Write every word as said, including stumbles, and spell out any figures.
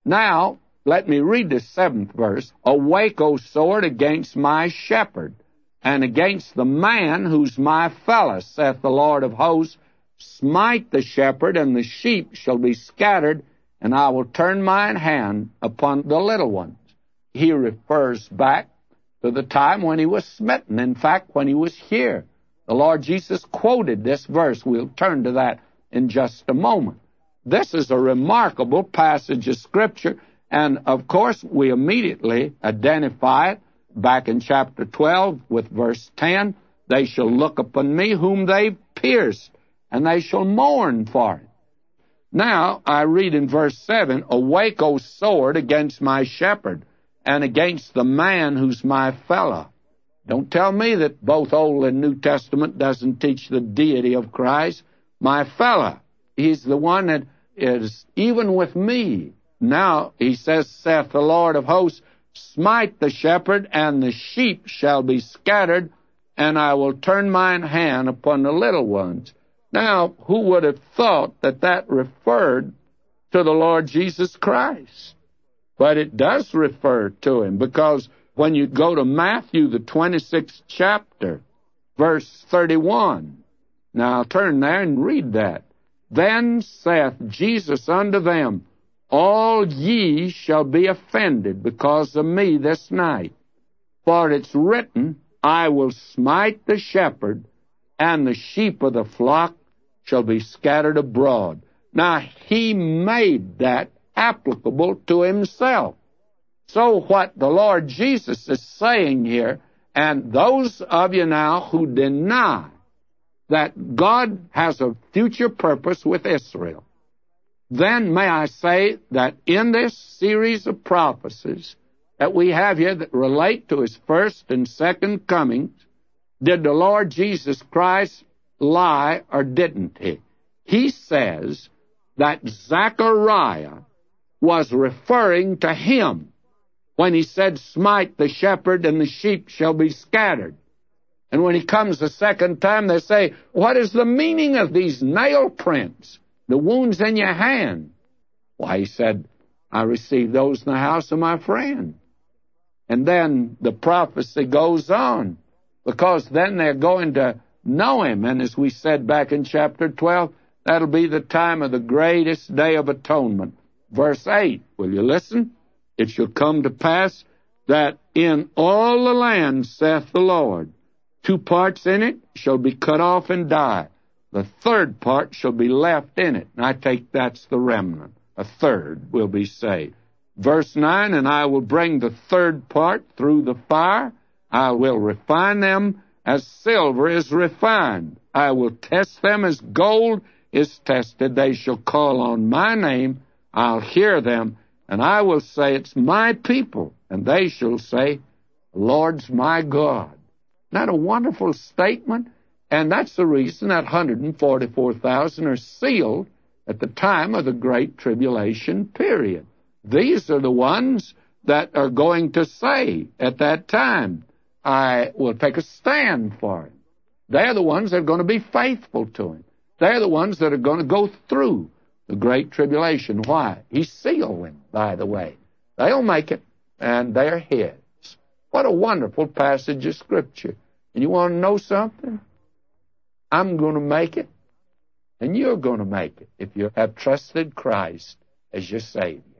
Now, let me read the seventh verse. Awake, O sword, against my shepherd, and against the man who's my fellow, saith the Lord of hosts. Smite the shepherd, and the sheep shall be scattered, and I will turn mine hand upon the little ones. He refers back to the time when he was smitten. In fact, when he was here. The Lord Jesus quoted this verse. We'll turn to that in just a moment. This is a remarkable passage of Scripture, and of course we immediately identify it back in chapter twelve with verse ten. They shall look upon me whom they've pierced, and they shall mourn for it. Now, I read in verse seven, Awake, O sword, against my shepherd, and against the man who's my fellow. Don't tell me that both Old and New Testament doesn't teach the deity of Christ. My fellow, he's the one that is even with me. Now, he says, saith the Lord of hosts, Smite the shepherd, and the sheep shall be scattered, and I will turn mine hand upon the little ones. Now, who would have thought that that referred to the Lord Jesus Christ? But it does refer to him, because when you go to Matthew, the twenty-sixth chapter, verse thirty-one, now turn there and read that. Then saith Jesus unto them, All ye shall be offended because of me this night. For it's written, I will smite the shepherd, and the sheep of the flock shall be scattered abroad. Now, he made that applicable to himself. So what the Lord Jesus is saying here, and those of you now who deny that God has a future purpose with Israel, then may I say that in this series of prophecies that we have here that relate to his first and second comings, did the Lord Jesus Christ lie or didn't he? He says that Zechariah was referring to him when he said, Smite the shepherd, and the sheep shall be scattered. And when he comes the second time, they say, What is the meaning of these nail prints, the wounds in your hand? Why, he said, I received those in the house of my friend. And then the prophecy goes on, because then they're going to know him. And as we said back in chapter twelve, that'll be the time of the greatest day of atonement. Verse eight, will you listen? It shall come to pass that in all the land, saith the Lord, two parts in it shall be cut off and die. The third part shall be left in it. And I take that's the remnant. A third will be saved. Verse nine, and I will bring the third part through the fire. I will refine them as silver is refined. I will test them as gold is tested. They shall call on my name. I'll hear them, and I will say, It's my people. And they shall say, The Lord's my God. Isn't that a wonderful statement? And that's the reason that one hundred forty-four thousand are sealed at the time of the Great Tribulation period. These are the ones that are going to say at that time, I will take a stand for him. They're the ones that are going to be faithful to him. They're the ones that are going to go through the Great Tribulation. Why? He's sealed them, by the way. They'll make it, and they're his. What a wonderful passage of Scripture. And you want to know something? I'm going to make it, and you're going to make it if you have trusted Christ as your Savior.